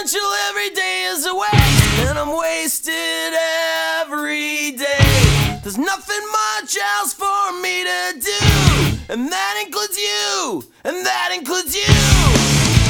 until every day is a waste, and I'm wasted every day. There's nothing much else for me to do, and that includes you, and that includes you.